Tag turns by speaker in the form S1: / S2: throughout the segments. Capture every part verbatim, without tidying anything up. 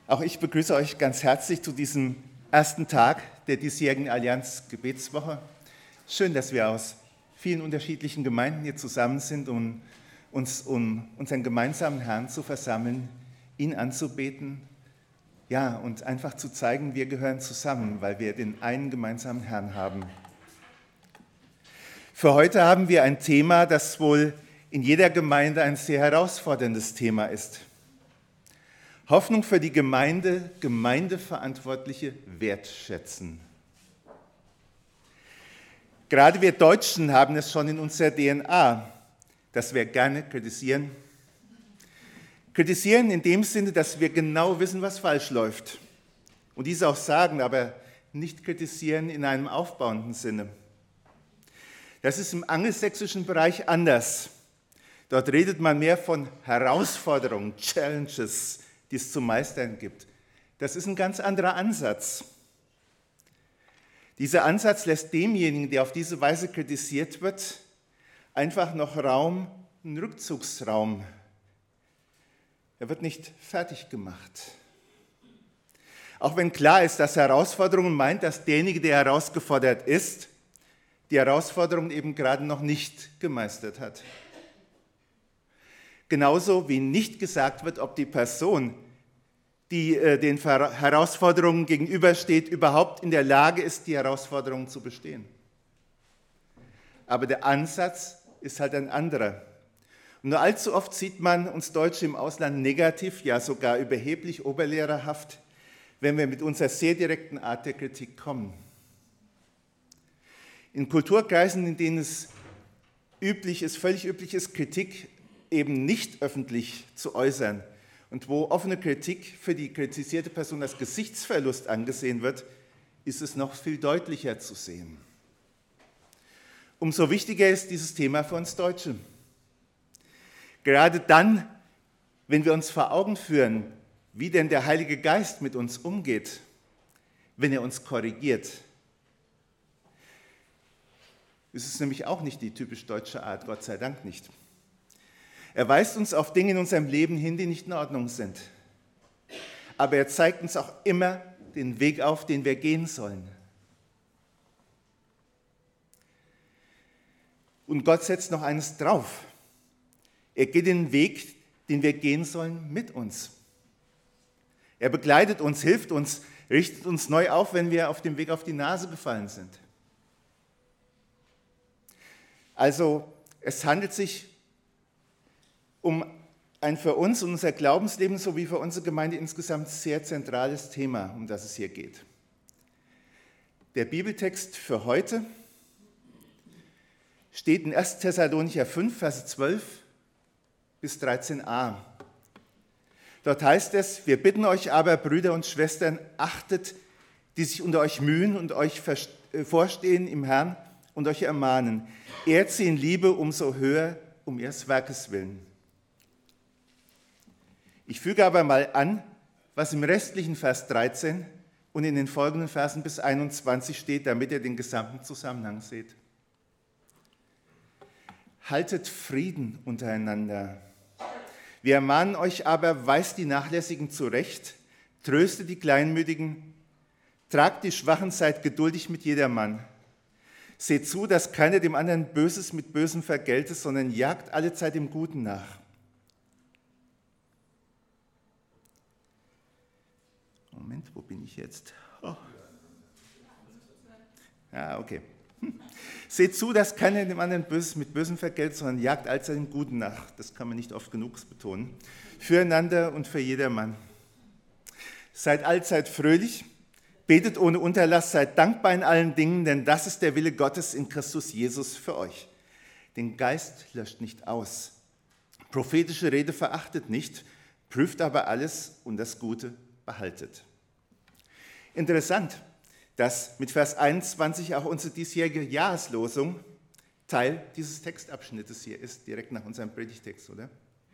S1: Auch ich begrüße euch ganz herzlich zu diesem ersten Tag der diesjährigen Allianz-Gebetswoche. Schön, dass wir aus vielen unterschiedlichen Gemeinden hier zusammen sind, um uns um unseren gemeinsamen Herrn zu versammeln, ihn anzubeten, ja, und einfach zu zeigen, wir gehören zusammen, weil wir den einen gemeinsamen Herrn haben. Für heute haben wir ein Thema, das wohl in jeder Gemeinde ein sehr herausforderndes Thema ist. Hoffnung für die Gemeinde, Gemeindeverantwortliche wertschätzen. Gerade wir Deutschen haben es schon in unserer D N A, dass wir gerne kritisieren. Kritisieren in dem Sinne, dass wir genau wissen, was falsch läuft. Und dies auch sagen, aber nicht kritisieren in einem aufbauenden Sinne. Das ist im angelsächsischen Bereich anders. Dort redet man mehr von Herausforderungen, Challenges, die es zu meistern gibt. Das ist ein ganz anderer Ansatz. Dieser Ansatz lässt demjenigen, der auf diese Weise kritisiert wird, einfach noch Raum, einen Rückzugsraum. Er wird nicht fertig gemacht. Auch wenn klar ist, dass Herausforderungen meint, dass derjenige, der herausgefordert ist, die Herausforderung eben gerade noch nicht gemeistert hat. Genauso wie nicht gesagt wird, ob die Person, die äh, den Herausforderungen gegenübersteht, überhaupt in der Lage ist, die Herausforderungen zu bestehen. Aber der Ansatz ist halt ein anderer. Und nur allzu oft sieht man uns Deutsche im Ausland negativ, ja sogar überheblich, oberlehrerhaft, wenn wir mit unserer sehr direkten Art der Kritik kommen. In Kulturkreisen, in denen es üblich ist, völlig üblich ist, Kritik eben nicht öffentlich zu äußern und wo offene Kritik für die kritisierte Person als Gesichtsverlust angesehen wird, ist es noch viel deutlicher zu sehen. Umso wichtiger ist dieses Thema für uns Deutsche. Gerade dann, wenn wir uns vor Augen führen, wie denn der Heilige Geist mit uns umgeht, wenn er uns korrigiert. Es ist nämlich auch nicht die typisch deutsche Art, Gott sei Dank nicht. Er weist uns auf Dinge in unserem Leben hin, die nicht in Ordnung sind. Aber er zeigt uns auch immer den Weg auf, den wir gehen sollen. Und Gott setzt noch eines drauf. Er geht den Weg, den wir gehen sollen, mit uns. Er begleitet uns, hilft uns, richtet uns neu auf, wenn wir auf dem Weg auf die Nase gefallen sind. Also es handelt sich um ein für uns und unser Glaubensleben sowie für unsere Gemeinde insgesamt sehr zentrales Thema, um das es hier geht. Der Bibeltext für heute steht in erster Thessalonicher fünf, Verse zwölf bis dreizehn a. Dort heißt es: Wir bitten euch aber, Brüder und Schwestern, achtet, die sich unter euch mühen und euch vorstehen im Herrn und euch ermahnen. Ehrt sie in Liebe umso höher, um ihres Werkes willen. Ich füge aber mal an, was im restlichen Vers dreizehn und in den folgenden Versen bis einundzwanzig steht, damit ihr den gesamten Zusammenhang seht. Haltet Frieden untereinander. Wir ermahnen euch aber, weist die Nachlässigen zurecht, tröstet die Kleinmütigen, tragt die Schwachen, seid geduldig mit jedermann. Seht zu, dass keiner dem anderen Böses mit Bösem vergeltet, sondern jagt allezeit dem Guten nach. Moment, wo bin ich jetzt? Oh. Ja, okay. Hm. Seht zu, dass keiner dem anderen Böses mit Bösem vergeltet, sondern jagt allzeit dem Guten nach. Das kann man nicht oft genug betonen. Füreinander und für jedermann. Seid allzeit fröhlich, betet ohne Unterlass, seid dankbar in allen Dingen, denn das ist der Wille Gottes in Christus Jesus für euch. Den Geist löscht nicht aus. Prophetische Rede verachtet nicht, prüft aber alles und das Gute behaltet. Interessant, dass mit Vers einundzwanzig auch unsere diesjährige Jahreslosung Teil dieses Textabschnittes hier ist, direkt nach unserem Predigtext, oder?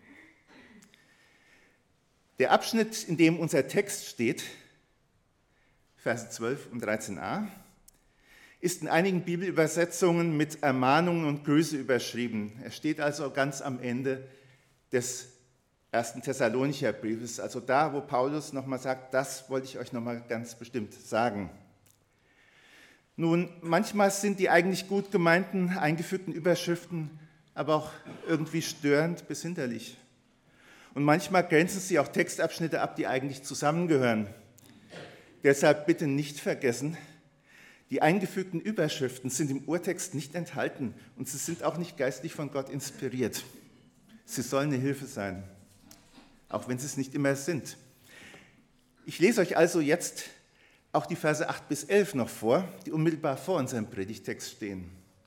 S1: Der Abschnitt, in dem unser Text steht, Verse zwölf und dreizehn a, ist in einigen Bibelübersetzungen mit Ermahnungen und Grüße überschrieben. Er steht also ganz am Ende des ersten Thessalonicher Briefes, also da, wo Paulus nochmal sagt, das wollte ich euch nochmal ganz bestimmt sagen. Nun, manchmal sind die eigentlich gut gemeinten, eingefügten Überschriften aber auch irgendwie störend bis hinderlich. Und manchmal grenzen sie auch Textabschnitte ab, die eigentlich zusammengehören. Deshalb bitte nicht vergessen, die eingefügten Überschriften sind im Urtext nicht enthalten und sie sind auch nicht geistlich von Gott inspiriert. Sie sollen eine Hilfe sein, auch wenn sie es nicht immer sind. Ich lese euch also jetzt auch die Verse acht bis elf noch vor, die unmittelbar vor unserem Predigtext stehen.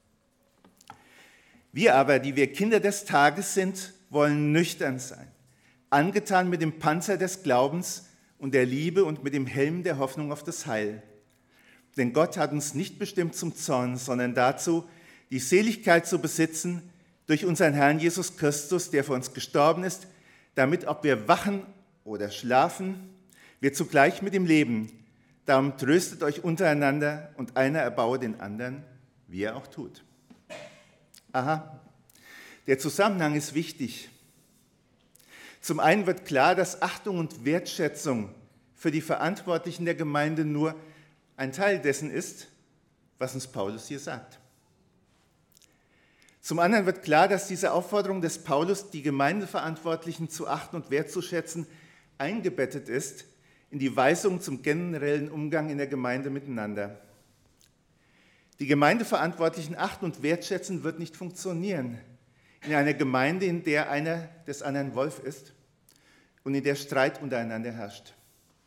S1: Wir aber, die wir Kinder des Tages sind, wollen nüchtern sein, angetan mit dem Panzer des Glaubens und der Liebe und mit dem Helm der Hoffnung auf das Heil. Denn Gott hat uns nicht bestimmt zum Zorn, sondern dazu, die Seligkeit zu besitzen durch unseren Herrn Jesus Christus, der für uns gestorben ist, damit, ob wir wachen oder schlafen, wir zugleich mit ihm leben. Darum tröstet euch untereinander und einer erbaue den anderen, wie er auch tut. Aha, der Zusammenhang ist wichtig. Zum einen wird klar, dass Achtung und Wertschätzung für die Verantwortlichen der Gemeinde nur ein Teil dessen ist, was uns Paulus hier sagt. Zum anderen wird klar, dass diese Aufforderung des Paulus, die Gemeindeverantwortlichen zu achten und wertzuschätzen, eingebettet ist in die Weisung zum generellen Umgang in der Gemeinde miteinander. Die Gemeindeverantwortlichen achten und wertschätzen wird nicht funktionieren in einer Gemeinde, in der einer des anderen Wolf ist und in der Streit untereinander herrscht.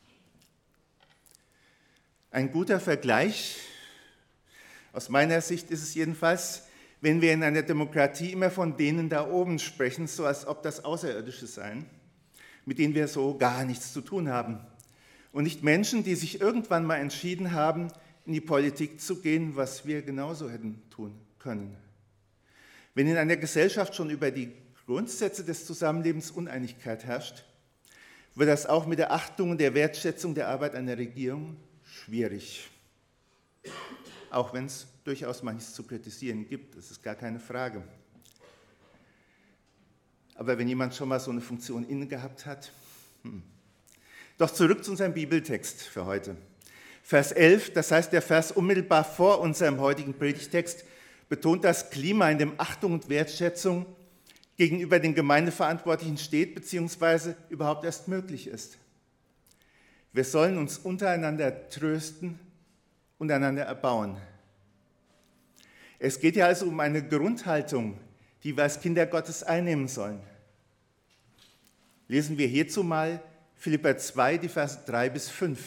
S1: Ein guter Vergleich, aus meiner Sicht ist es jedenfalls, wenn wir in einer Demokratie immer von denen da oben sprechen, so als ob das Außerirdische seien, mit denen wir so gar nichts zu tun haben. Und nicht Menschen, die sich irgendwann mal entschieden haben, in die Politik zu gehen, was wir genauso hätten tun können. Wenn in einer Gesellschaft schon über die Grundsätze des Zusammenlebens Uneinigkeit herrscht, wird das auch mit der Achtung und der Wertschätzung der Arbeit einer Regierung schwierig. Auch wenn es durchaus manches zu kritisieren gibt, das ist gar keine Frage. Aber wenn jemand schon mal so eine Funktion inne gehabt hat, hm. Doch zurück zu unserem Bibeltext für heute. Vers elf, das heißt der Vers unmittelbar vor unserem heutigen Predigtext, betont das Klima, in dem Achtung und Wertschätzung gegenüber den Gemeindeverantwortlichen steht, beziehungsweise überhaupt erst möglich ist. Wir sollen uns untereinander trösten und einander erbauen. Es geht ja also um eine Grundhaltung, die wir als Kinder Gottes einnehmen sollen. Lesen wir hierzu mal Philipper zwei, die Verse drei bis fünf.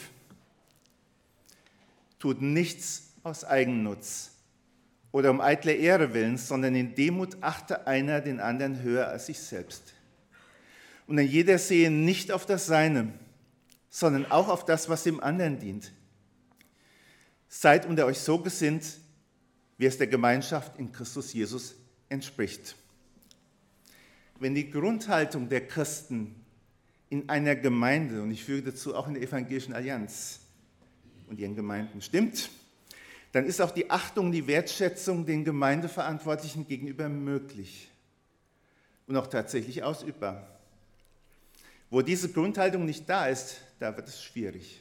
S1: Tut nichts aus Eigennutz oder um eitler Ehre willen, sondern in Demut achte einer den anderen höher als sich selbst. Und ein jeder sehe nicht auf das Seine, sondern auch auf das, was dem anderen dient. Seid unter euch so gesinnt, wie es der Gemeinschaft in Christus Jesus entspricht. Wenn die Grundhaltung der Christen in einer Gemeinde, und ich füge dazu auch in der Evangelischen Allianz und ihren Gemeinden, stimmt, dann ist auch die Achtung, die Wertschätzung den Gemeindeverantwortlichen gegenüber möglich und auch tatsächlich ausübbar. Wo diese Grundhaltung nicht da ist, da wird es schwierig.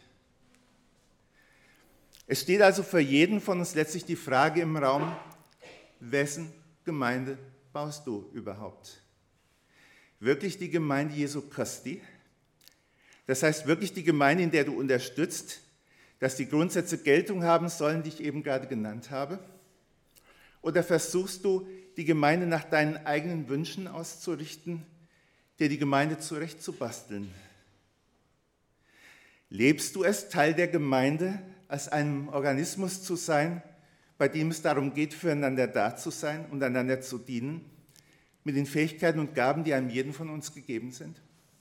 S1: Es steht also für jeden von uns letztlich die Frage im Raum, wessen Gemeinde baust du überhaupt? Wirklich die Gemeinde Jesu Christi? Das heißt wirklich die Gemeinde, in der du unterstützt, dass die Grundsätze Geltung haben sollen, die ich eben gerade genannt habe? Oder versuchst du, die Gemeinde nach deinen eigenen Wünschen auszurichten, dir die Gemeinde zurechtzubasteln? Lebst du es, Teil der Gemeinde, als einem Organismus zu sein, bei dem es darum geht, füreinander da zu sein und einander zu dienen, mit den Fähigkeiten und Gaben, die einem jeden von uns gegeben sind?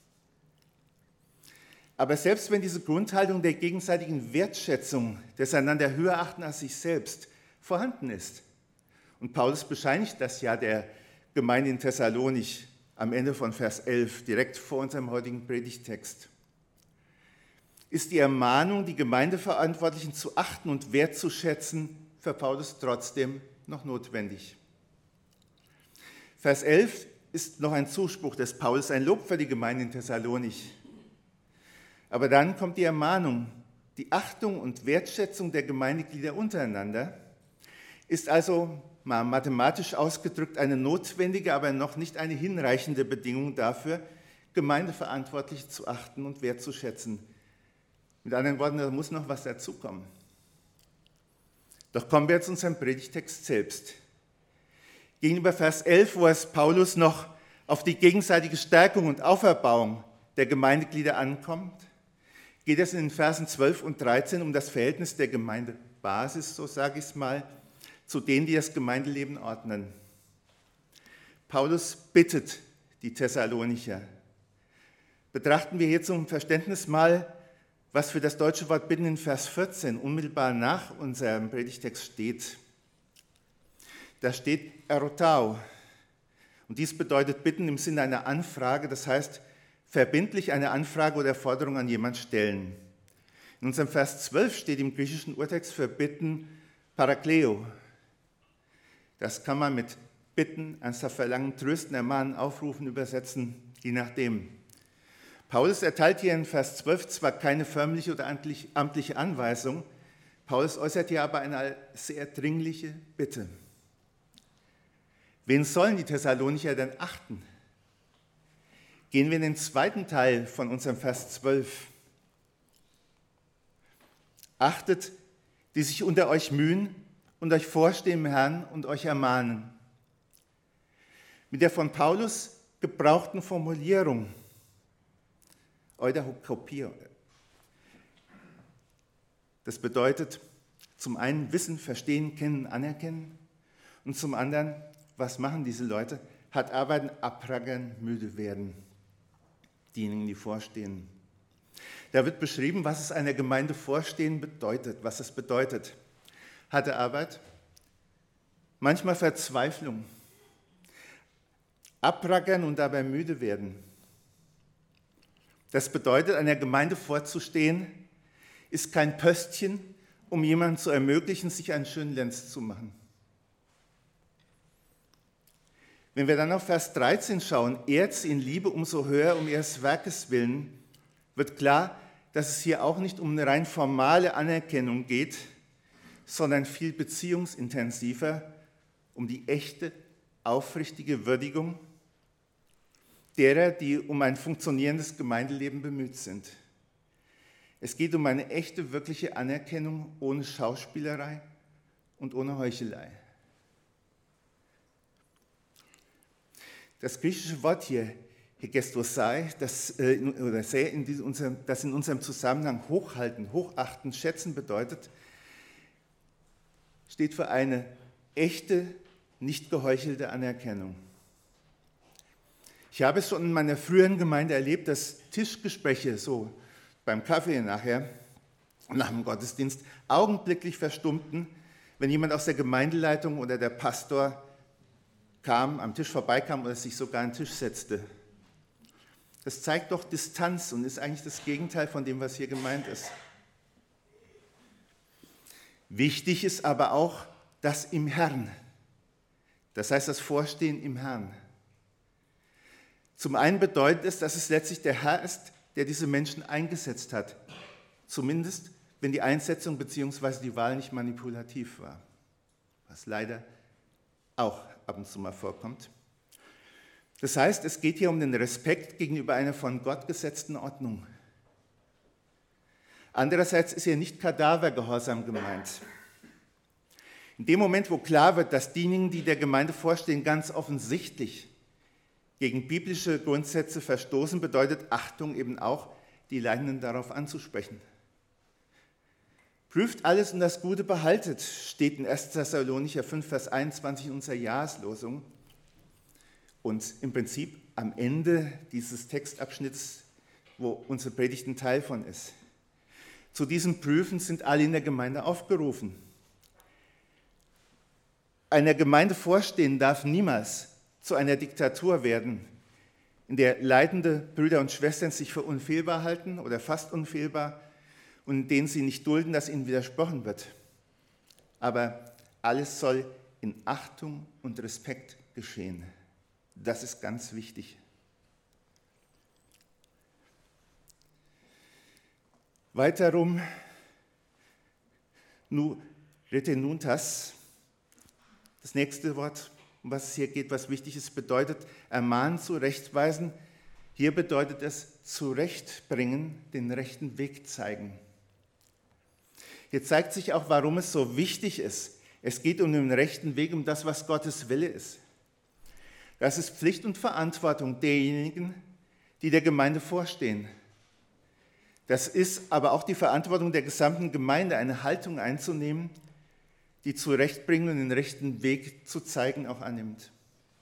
S1: Aber selbst wenn diese Grundhaltung der gegenseitigen Wertschätzung, des einander höher achten als sich selbst, vorhanden ist, und Paulus bescheinigt das ja der Gemeinde in Thessalonich am Ende von Vers elf, direkt vor unserem heutigen Predigtext, ist die Ermahnung, die Gemeindeverantwortlichen zu achten und wertzuschätzen, für Paulus trotzdem noch notwendig. Vers elf ist noch ein Zuspruch des Paulus, ein Lob für die Gemeinde in Thessalonich. Aber dann kommt die Ermahnung. Die Achtung und Wertschätzung der Gemeindeglieder untereinander ist also mal mathematisch ausgedrückt eine notwendige, aber noch nicht eine hinreichende Bedingung dafür, Gemeindeverantwortliche zu achten und wertzuschätzen. Mit anderen Worten, da muss noch was dazukommen. Doch kommen wir zu unserem Predigtext selbst. Gegenüber Vers elf, wo es Paulus noch auf die gegenseitige Stärkung und Auferbauung der Gemeindeglieder ankommt, geht es in den Versen zwölf und dreizehn um das Verhältnis der Gemeindebasis, so sage ich es mal, zu denen, die das Gemeindeleben ordnen. Paulus bittet die Thessalonicher. Betrachten wir hier zum Verständnis mal, was für das deutsche Wort bitten in Vers vierzehn unmittelbar nach unserem Predigtext steht. Da steht erotao. Und dies bedeutet bitten im Sinne einer Anfrage, das heißt verbindlich eine Anfrage oder Forderung an jemand stellen. In unserem Vers zwölf steht im griechischen Urtext für bitten parakleo. Das kann man mit bitten, ernsthaft verlangen, trösten, ermahnen, aufrufen, übersetzen, je nachdem. Paulus erteilt hier in Vers zwölf zwar keine förmliche oder amtliche Anweisung, Paulus äußert hier aber eine sehr dringliche Bitte. Wen sollen die Thessalonicher denn achten? Gehen wir in den zweiten Teil von unserem Vers zwölf. Achtet, die sich unter euch mühen und euch vorstehen im Herrn und euch ermahnen. Mit der von Paulus gebrauchten Formulierung Eudakopier. Das bedeutet zum einen Wissen, Verstehen, Kennen, Anerkennen und zum anderen, was machen diese Leute? Hart arbeiten, abrackern, müde werden. Diejenigen, die vorstehen. Da wird beschrieben, was es einer Gemeinde vorstehen bedeutet, was es bedeutet. Harte Arbeit, manchmal Verzweiflung, abrackern und dabei müde werden. Das bedeutet, einer Gemeinde vorzustehen, ist kein Pöstchen, um jemandem zu ermöglichen, sich einen schönen Lenz zu machen. Wenn wir dann auf Vers dreizehn schauen, ehrt sie in Liebe umso höher um ihres Werkes willen, wird klar, dass es hier auch nicht um eine rein formale Anerkennung geht, sondern viel beziehungsintensiver um die echte, aufrichtige Würdigung derer, die um ein funktionierendes Gemeindeleben bemüht sind. Es geht um eine echte, wirkliche Anerkennung ohne Schauspielerei und ohne Heuchelei. Das griechische Wort hier, hegestosai, das, äh, oder sehr in diesem, unserem, das in unserem Zusammenhang hochhalten, hochachten, schätzen bedeutet, steht für eine echte, nicht geheuchelte Anerkennung. Ich habe es schon in meiner früheren Gemeinde erlebt, dass Tischgespräche so beim Kaffee nachher, nach dem Gottesdienst, augenblicklich verstummten, wenn jemand aus der Gemeindeleitung oder der Pastor kam, am Tisch vorbeikam oder sich sogar an den Tisch setzte. Das zeigt doch Distanz und ist eigentlich das Gegenteil von dem, was hier gemeint ist. Wichtig ist aber auch das im Herrn. Das heißt, das Vorstehen im Herrn. Zum einen bedeutet es, dass es letztlich der Herr ist, der diese Menschen eingesetzt hat. Zumindest, wenn die Einsetzung bzw. die Wahl nicht manipulativ war. Was leider auch ab und zu mal vorkommt. Das heißt, es geht hier um den Respekt gegenüber einer von Gott gesetzten Ordnung. Andererseits ist hier nicht Kadavergehorsam gemeint. In dem Moment, wo klar wird, dass diejenigen, die der Gemeinde vorstehen, ganz offensichtlich gegen biblische Grundsätze verstoßen, bedeutet Achtung eben auch, die Leitenden darauf anzusprechen. Prüft alles und das Gute behaltet, steht in erster Thessalonicher fünf, Vers einundzwanzig in unserer Jahreslosung. Und im Prinzip am Ende dieses Textabschnitts, wo unsere Predigt ein Teil von ist. Zu diesem Prüfen sind alle in der Gemeinde aufgerufen. Einer Gemeinde vorstehen darf niemals zu einer Diktatur werden, in der leitende Brüder und Schwestern sich für unfehlbar halten oder fast unfehlbar und in denen sie nicht dulden, dass ihnen widersprochen wird. Aber alles soll in Achtung und Respekt geschehen. Das ist ganz wichtig. Weiterum, nu retenuntas, das nächste Wort, um was es hier geht, was wichtig ist, bedeutet ermahnen, zurechtweisen. Hier bedeutet es zurechtbringen, den rechten Weg zeigen. Hier zeigt sich auch, warum es so wichtig ist. Es geht um den rechten Weg, um das, was Gottes Wille ist. Das ist Pflicht und Verantwortung derjenigen, die der Gemeinde vorstehen. Das ist aber auch die Verantwortung der gesamten Gemeinde, eine Haltung einzunehmen, die zurechtbringen und den rechten Weg zu zeigen auch annimmt.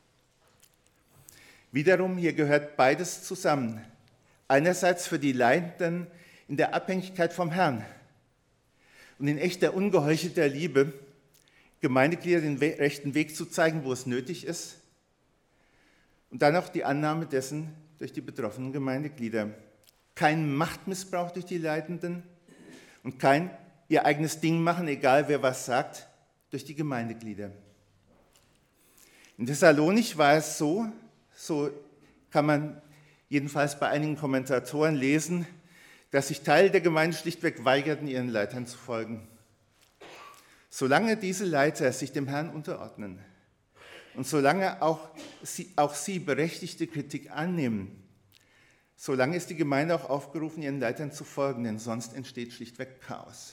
S1: Wiederum, hier gehört beides zusammen. Einerseits für die Leitenden in der Abhängigkeit vom Herrn und in echter ungeheuchelter Liebe, Gemeindeglieder den rechten Weg zu zeigen, wo es nötig ist, und dann auch die Annahme dessen durch die betroffenen Gemeindeglieder. Kein Machtmissbrauch durch die Leitenden und kein ihr eigenes Ding machen, egal wer was sagt, durch die Gemeindeglieder. In Thessalonich war es so, so kann man jedenfalls bei einigen Kommentatoren lesen, dass sich Teile der Gemeinde schlichtweg weigerten, ihren Leitern zu folgen. Solange diese Leiter sich dem Herrn unterordnen und solange auch sie, auch sie berechtigte Kritik annehmen, solange ist die Gemeinde auch aufgerufen, ihren Leitern zu folgen, denn sonst entsteht schlichtweg Chaos.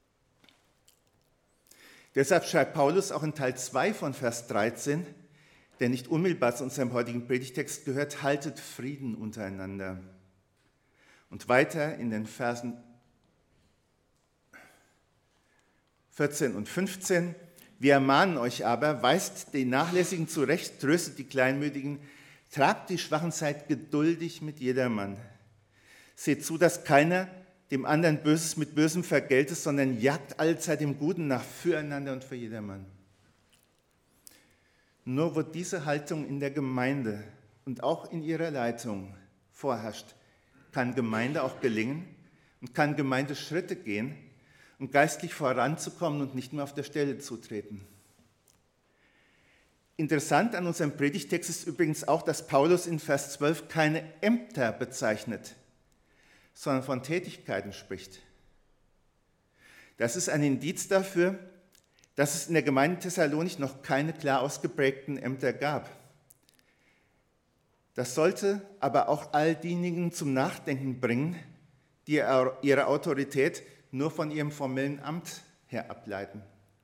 S1: Deshalb schreibt Paulus auch in Teil zwei von Vers dreizehn, der nicht unmittelbar zu unserem heutigen Predigtext gehört, haltet Frieden untereinander. Und weiter in den Versen vierzehn und fünfzehn, wir ermahnen euch aber, weist den Nachlässigen zurecht, tröstet die Kleinmütigen, tragt die Schwachen, seid geduldig mit jedermann. Seht zu, dass keiner dem anderen Böses mit Bösem vergeltet, sondern jagt allzeit dem Guten nach, füreinander und für jedermann. Nur wo diese Haltung in der Gemeinde und auch in ihrer Leitung vorherrscht, kann Gemeinde auch gelingen und kann Gemeinde Schritte gehen, um geistlich voranzukommen und nicht mehr auf der Stelle zu treten. Interessant an unserem Predigtext ist übrigens auch, dass Paulus in Vers zwölf keine Ämter bezeichnet, sondern von Tätigkeiten spricht. Das ist ein Indiz dafür, dass es in der Gemeinde Thessalonich noch keine klar ausgeprägten Ämter gab. Das sollte aber auch all diejenigen zum Nachdenken bringen, die ihre Autorität nur von ihrem formellen Amt her ableiten.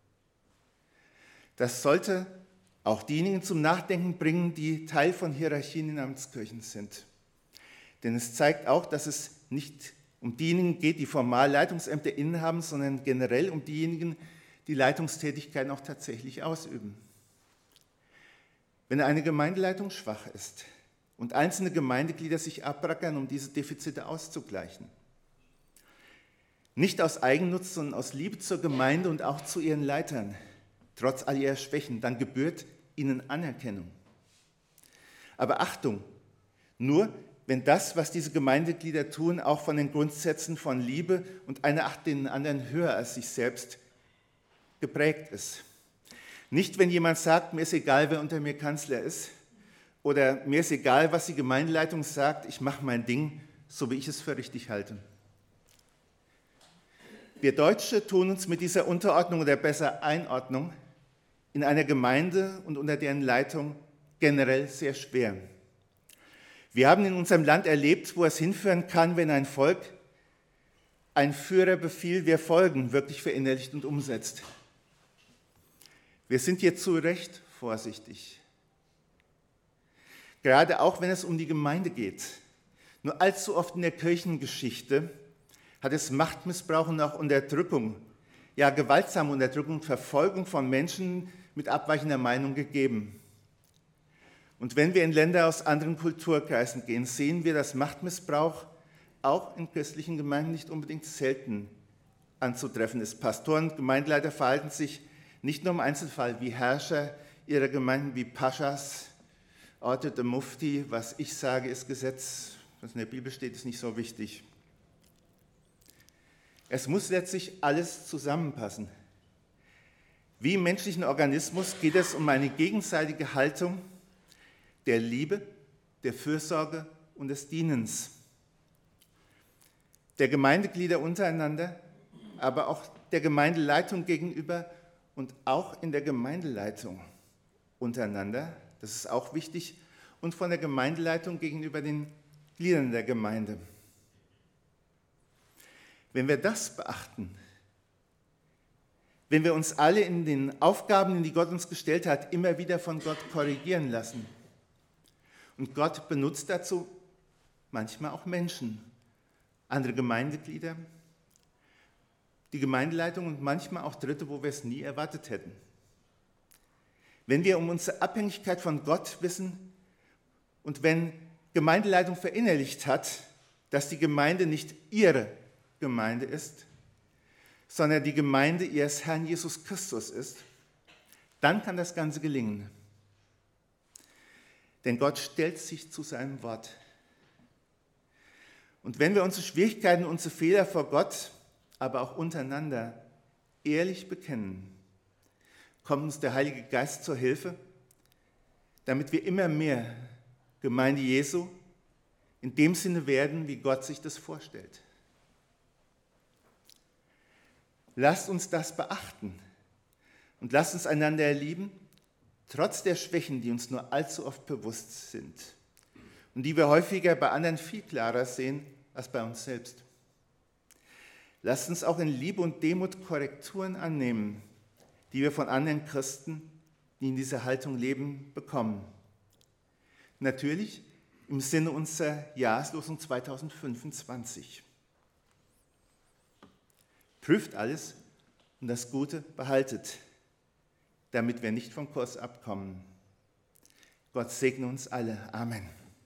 S1: Das sollte auch diejenigen zum Nachdenken bringen, die Teil von Hierarchien in Amtskirchen sind. Denn es zeigt auch, dass es nicht um diejenigen geht, die formal Leitungsämter innehaben, sondern generell um diejenigen, die Leitungstätigkeiten auch tatsächlich ausüben. Wenn eine Gemeindeleitung schwach ist und einzelne Gemeindeglieder sich abrackern, um diese Defizite auszugleichen, nicht aus Eigennutz, sondern aus Liebe zur Gemeinde und auch zu ihren Leitern, trotz all ihrer Schwächen, dann gebührt ihnen Anerkennung. Aber Achtung, nur wenn das, was diese Gemeindeglieder tun, auch von den Grundsätzen von Liebe und einer Acht den anderen höher als sich selbst geprägt ist. Nicht, wenn jemand sagt, mir ist egal, wer unter mir Kanzler ist, oder mir ist egal, was die Gemeindeleitung sagt, ich mache mein Ding, so wie ich es für richtig halte. Wir Deutsche tun uns mit dieser Unterordnung oder besser Einordnung in einer Gemeinde und unter deren Leitung generell sehr schwer. Wir haben in unserem Land erlebt, wo es hinführen kann, wenn ein Volk ein Führerbefehl, wir folgen, wirklich verinnerlicht und umsetzt. Wir sind hier zu Recht vorsichtig. Gerade auch, wenn es um die Gemeinde geht. Nur allzu oft in der Kirchengeschichte hat es Machtmissbrauch und auch Unterdrückung, ja gewaltsame Unterdrückung und Verfolgung von Menschen mit abweichender Meinung gegeben. Und wenn wir in Länder aus anderen Kulturkreisen gehen, sehen wir, dass Machtmissbrauch auch in christlichen Gemeinden nicht unbedingt selten anzutreffen ist. Pastoren und Gemeindeleiter verhalten sich nicht nur im Einzelfall wie Herrscher ihrer Gemeinden, wie Paschas, ortet der Mufti, was ich sage, ist Gesetz, was in der Bibel steht, ist nicht so wichtig. Es muss letztlich alles zusammenpassen. Wie im menschlichen Organismus geht es um eine gegenseitige Haltung der Liebe, der Fürsorge und des Dienens. Der Gemeindeglieder untereinander, aber auch der Gemeindeleitung gegenüber und auch in der Gemeindeleitung untereinander, das ist auch wichtig, und von der Gemeindeleitung gegenüber den Gliedern der Gemeinde. Wenn wir das beachten, wenn wir uns alle in den Aufgaben, die Gott uns gestellt hat, immer wieder von Gott korrigieren lassen, und Gott benutzt dazu manchmal auch Menschen, andere Gemeindeglieder, die Gemeindeleitung und manchmal auch Dritte, wo wir es nie erwartet hätten. Wenn wir um unsere Abhängigkeit von Gott wissen und wenn Gemeindeleitung verinnerlicht hat, dass die Gemeinde nicht ihre Gemeinde ist, sondern die Gemeinde ihres Herrn Jesus Christus ist, dann kann das Ganze gelingen. Denn Gott stellt sich zu seinem Wort. Und wenn wir unsere Schwierigkeiten, unsere Fehler vor Gott, aber auch untereinander ehrlich bekennen, kommt uns der Heilige Geist zur Hilfe, damit wir immer mehr Gemeinde Jesu in dem Sinne werden, wie Gott sich das vorstellt. Lasst uns das beachten und lasst uns einander lieben, trotz der Schwächen, die uns nur allzu oft bewusst sind und die wir häufiger bei anderen viel klarer sehen als bei uns selbst. Lasst uns auch in Liebe und Demut Korrekturen annehmen, die wir von anderen Christen, die in dieser Haltung leben, bekommen. Natürlich im Sinne unserer Jahreslosung zweitausendfünfundzwanzig. Prüft alles und das Gute behaltet, damit wir nicht vom Kurs abkommen. Gott segne uns alle. Amen.